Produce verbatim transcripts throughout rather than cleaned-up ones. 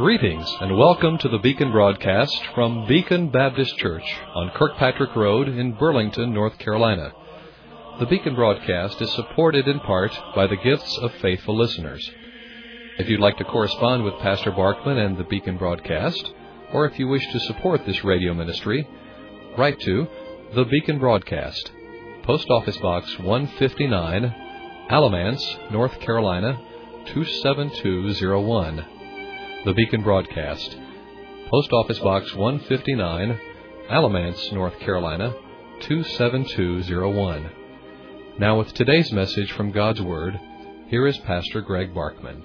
Greetings and welcome to the Beacon broadcast from Beacon Baptist Church on Kirkpatrick Road in Burlington, North Carolina. The Beacon broadcast is supported in part by the gifts of faithful listeners. If you'd like to correspond with Pastor Barkman and the Beacon broadcast, or if you wish to support this radio ministry, write to The Beacon Broadcast, Post Office Box one fifty-nine, Alamance, North Carolina, two seven two zero one. The Beacon Broadcast, Post Office Box one fifty-nine, Alamance, North Carolina, two seven two zero one. Now with today's message from God's Word, here is Pastor Greg Barkman.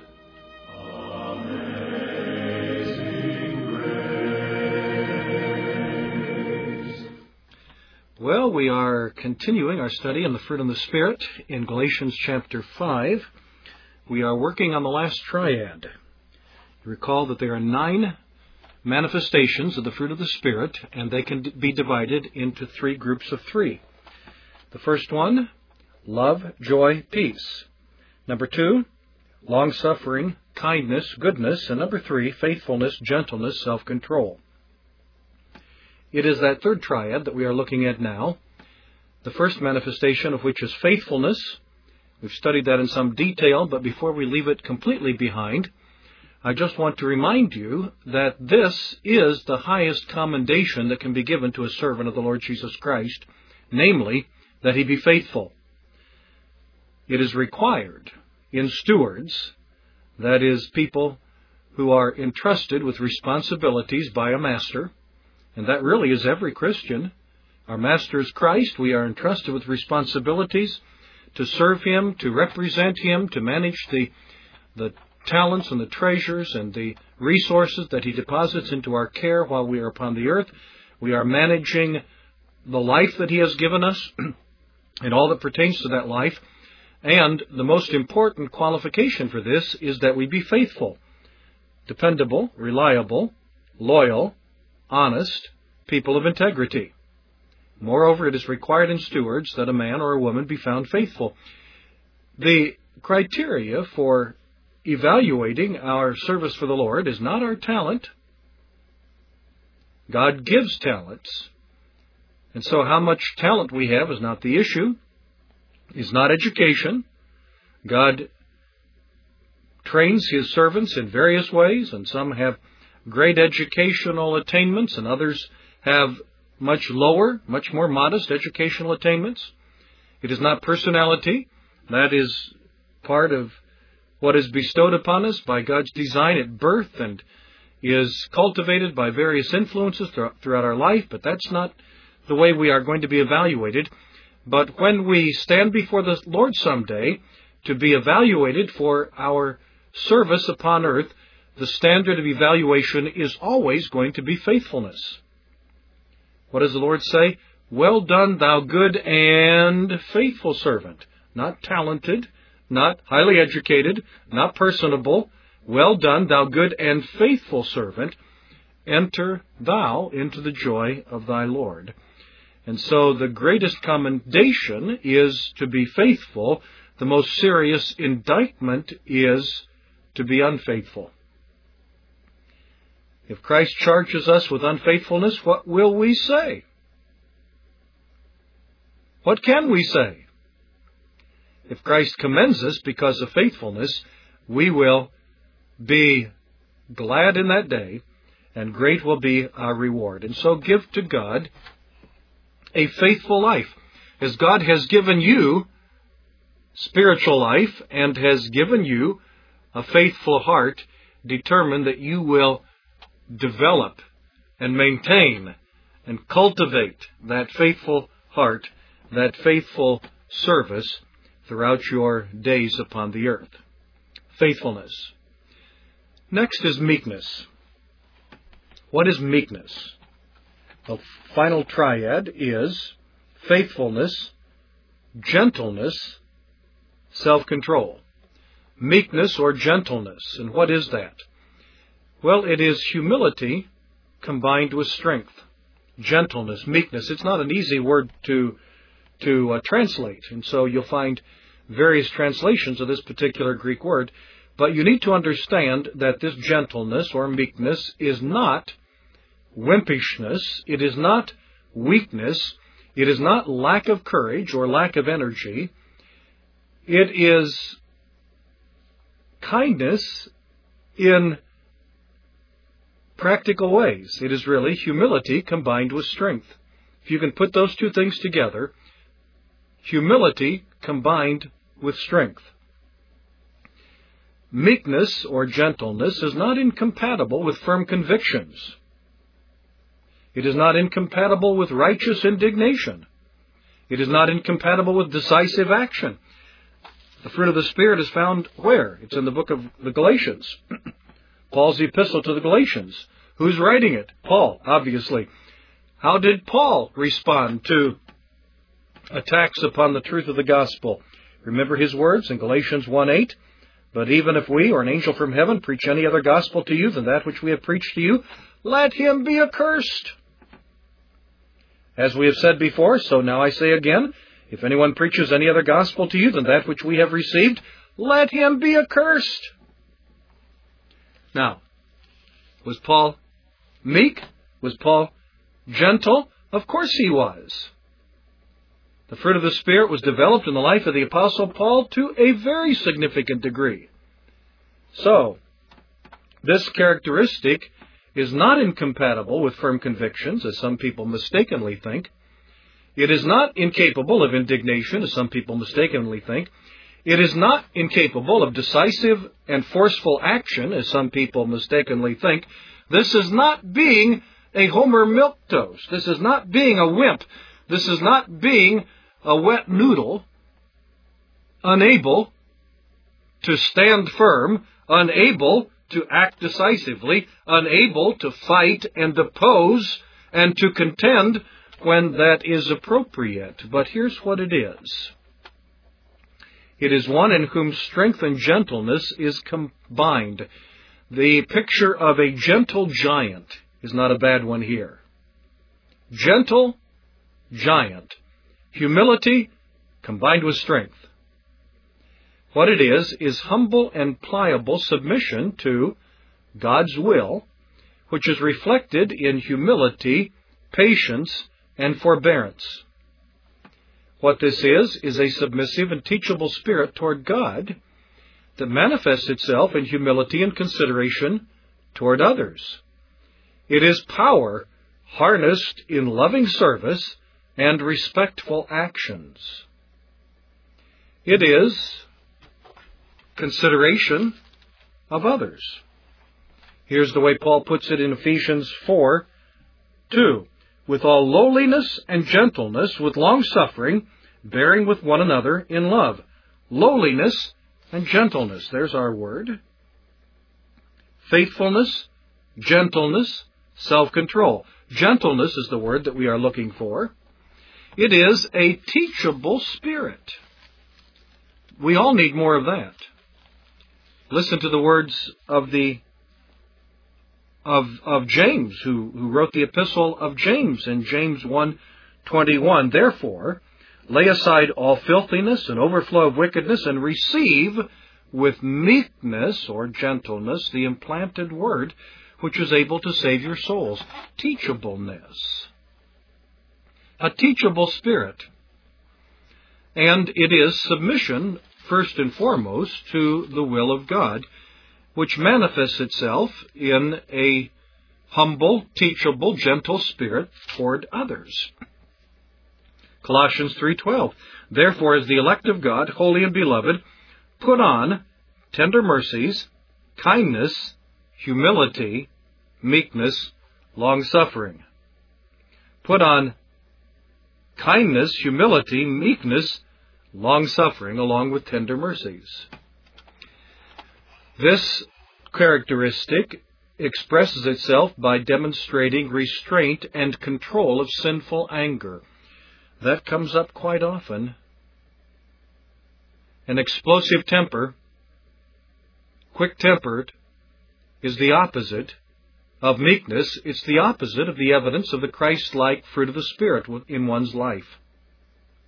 Well, we are continuing our study on the fruit of the Spirit in Galatians chapter five. We are working on the last triad. Recall that there are nine manifestations of the fruit of the Spirit, and they can be divided into three groups of three. The first one, love, joy, peace. Number two, long-suffering, kindness, goodness. And number three, faithfulness, gentleness, self-control. It is that third triad that we are looking at now, the first manifestation of which is faithfulness. We've studied that in some detail, but before we leave it completely behind, I just want to remind you that this is the highest commendation that can be given to a servant of the Lord Jesus Christ, namely, that he be faithful. It is required in stewards, that is, people who are entrusted with responsibilities by a master, and that really is every Christian. Our master is Christ. We are entrusted with responsibilities to serve him, to represent him, to manage the the talents and the treasures and the resources that he deposits into our care while we are upon the earth. We are managing the life that he has given us and all that pertains to that life. And the most important qualification for this is that we be faithful, dependable, reliable, loyal, honest, people of integrity. Moreover, it is required in stewards that a man or a woman be found faithful. The criteria for evaluating our service for the Lord is not our talent. God gives talents. And so how much talent we have is not the issue. It's not education. God trains his servants in various ways, and some have great educational attainments, and others have much lower, much more modest educational attainments. It is not personality. That is part of what is bestowed upon us by God's design at birth and is cultivated by various influences throughout our life, but that's not the way we are going to be evaluated. But when we stand before the Lord someday to be evaluated for our service upon earth, the standard of evaluation is always going to be faithfulness. What does the Lord say? Well done, thou good and faithful servant. Not talented, not highly educated, not personable. Well done, thou good and faithful servant. Enter thou into the joy of thy Lord. And so the greatest commendation is to be faithful. The most serious indictment is to be unfaithful. If Christ charges us with unfaithfulness, what will we say? What can we say? If Christ commends us because of faithfulness, we will be glad in that day, and great will be our reward. And so give to God a faithful life. As God has given you spiritual life and has given you a faithful heart, determine that you will develop and maintain and cultivate that faithful heart, that faithful service throughout your days upon the earth. Faithfulness. Next is meekness. What is meekness? The final triad is faithfulness, gentleness, self-control. Meekness or gentleness. And what is that? Well, it is humility combined with strength. Gentleness, meekness. It's not an easy word to to uh, translate. And so you'll find various translations of this particular Greek word. But you need to understand that this gentleness or meekness is not wimpishness. It is not weakness. It is not lack of courage or lack of energy. It is kindness in practical ways. It is really humility combined with strength. If you can put those two things together, humility combined with strength. Meekness or gentleness is not incompatible with firm convictions. It is not incompatible with righteous indignation. It is not incompatible with decisive action. The fruit of the Spirit is found where? It's in the book of the Galatians. Paul's epistle to the Galatians. Who's writing it? Paul, obviously. How did Paul respond to attacks upon the truth of the gospel? Remember his words in Galatians one eight? But even if we or an angel from heaven preach any other gospel to you than that which we have preached to you, let him be accursed. As we have said before, so now I say again, if anyone preaches any other gospel to you than that which we have received, let him be accursed. Now, was Paul meek? Was Paul gentle? Of course he was. The fruit of the Spirit was developed in the life of the Apostle Paul to a very significant degree. So, this characteristic is not incompatible with firm convictions, as some people mistakenly think. It is not incapable of indignation, as some people mistakenly think. It is not incapable of decisive and forceful action, as some people mistakenly think. This is not being a Homer milquetoast. This is not being a wimp. This is not being a wet noodle, unable to stand firm, unable to act decisively, unable to fight and oppose and to contend when that is appropriate. But here's what it is. It is one in whom strength and gentleness is combined. The picture of a gentle giant is not a bad one here. Gentle giant. Humility combined with strength. What it is, is humble and pliable submission to God's will, which is reflected in humility, patience, and forbearance. What this is, is a submissive and teachable spirit toward God that manifests itself in humility and consideration toward others. It is power harnessed in loving service and respectful actions. It is consideration of others. Here's the way Paul puts it in Ephesians four two. With all lowliness and gentleness, with long-suffering, bearing with one another in love. Lowliness and gentleness. There's our word. Faithfulness, gentleness, self-control. Gentleness is the word that we are looking for. It is a teachable spirit. We all need more of that. Listen to the words of the of of James, who, who wrote the epistle of James in James one twenty-one. Therefore, lay aside all filthiness and overflow of wickedness, and receive with meekness or gentleness the implanted word, which is able to save your souls. Teachableness. A teachable spirit. And it is submission, first and foremost, to the will of God, which manifests itself in a humble, teachable, gentle spirit toward others. Colossians three twelve. Therefore, as the elect of God, holy and beloved, put on tender mercies, kindness, humility, meekness, long-suffering. Put on kindness, humility, meekness, long-suffering, along with tender mercies. This characteristic expresses itself by demonstrating restraint and control of sinful anger. That comes up quite often. An explosive temper, quick-tempered, is the opposite of meekness. It's the opposite of the evidence of the Christ-like fruit of the Spirit in one's life.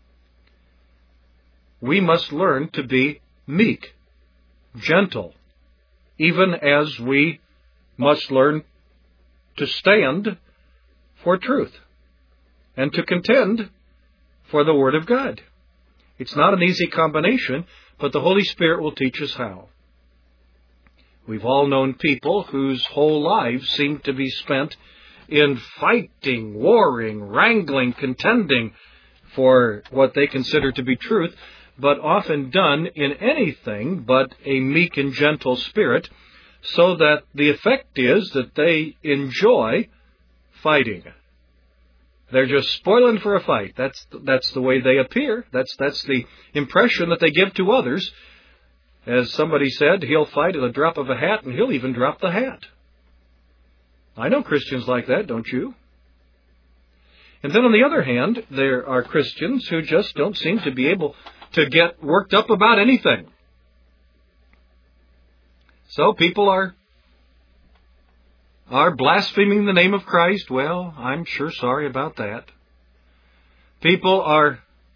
We must learn to be meek, gentle, even as we must learn to stand for truth and to contend for the Word of God. It's not an easy combination, but the Holy Spirit will teach us how. We've all known people whose whole lives seem to be spent in fighting, warring, wrangling, contending for what they consider to be truth, but often done in anything but a meek and gentle spirit, so that the effect is that they enjoy fighting. They're just spoiling for a fight. That's that's the way they appear. That's that's the impression that they give to others. As somebody said, he'll fight at the drop of a hat, and he'll even drop the hat. I know Christians like that, don't you? And then on the other hand, there are Christians who just don't seem to be able to get worked up about anything. So people are are blaspheming the name of Christ. Well, I'm sure sorry about that. People are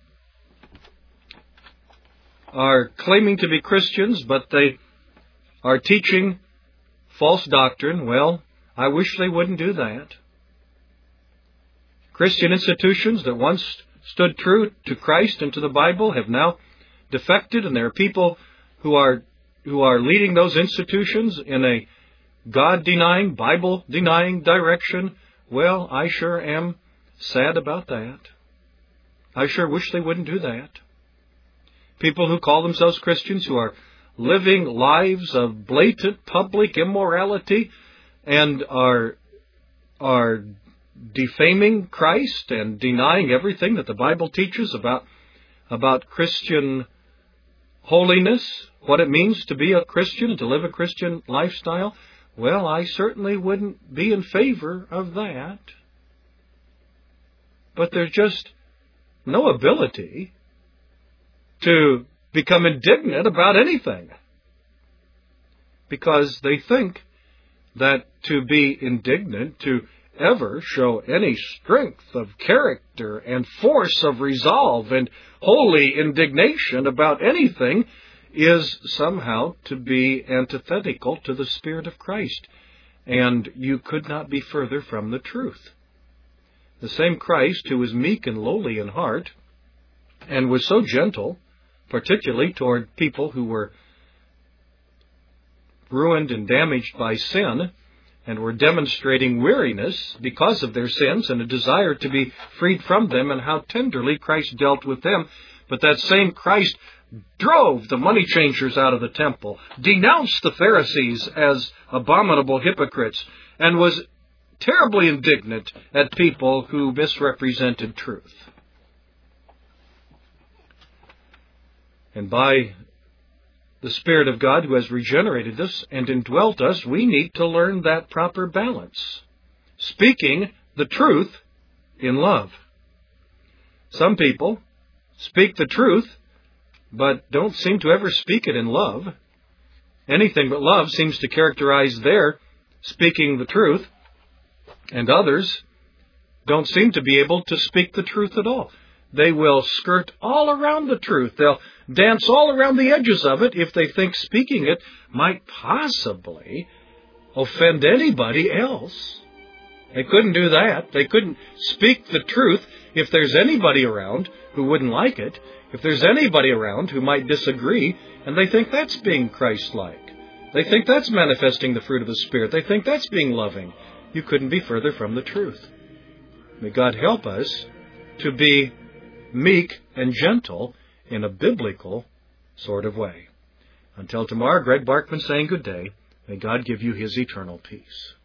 are claiming to be Christians, but they are teaching false doctrine. Well, I wish they wouldn't do that. Christian institutions that once stood true to Christ and to the Bible have now defected, and there are people who are who are leading those institutions in a God-denying, Bible-denying direction. Well, I sure am sad about that. I sure wish they wouldn't do that. People who call themselves Christians who are living lives of blatant public immorality and are are defaming Christ and denying everything that the Bible teaches about about Christian holiness, what it means to be a Christian and to live a Christian lifestyle. Well, I certainly wouldn't be in favor of that. But there's just no ability to become indignant about anything, because they think that to be indignant, to ever show any strength of character and force of resolve and holy indignation about anything, is somehow to be antithetical to the Spirit of Christ. And you could not be further from the truth. The same Christ who was meek and lowly in heart and was so gentle, particularly toward people who were ruined and damaged by sin and were demonstrating weariness because of their sins and a desire to be freed from them, and how tenderly Christ dealt with them. But that same Christ drove the money changers out of the temple, denounced the Pharisees as abominable hypocrites, and was terribly indignant at people who misrepresented truth. And by the Spirit of God who has regenerated us and indwelt us, we need to learn that proper balance, speaking the truth in love. Some people speak the truth, but don't seem to ever speak it in love. Anything but love seems to characterize their speaking the truth, and others don't seem to be able to speak the truth at all. They will skirt all around the truth. They'll dance all around the edges of it if they think speaking it might possibly offend anybody else. They couldn't do that. They couldn't speak the truth if there's anybody around who wouldn't like it, if there's anybody around who might disagree, and they think that's being Christ-like. They think that's manifesting the fruit of the Spirit. They think that's being loving. You couldn't be further from the truth. May God help us to be meek and gentle in a biblical sort of way. Until tomorrow, Greg Barkman saying good day. May God give you His eternal peace.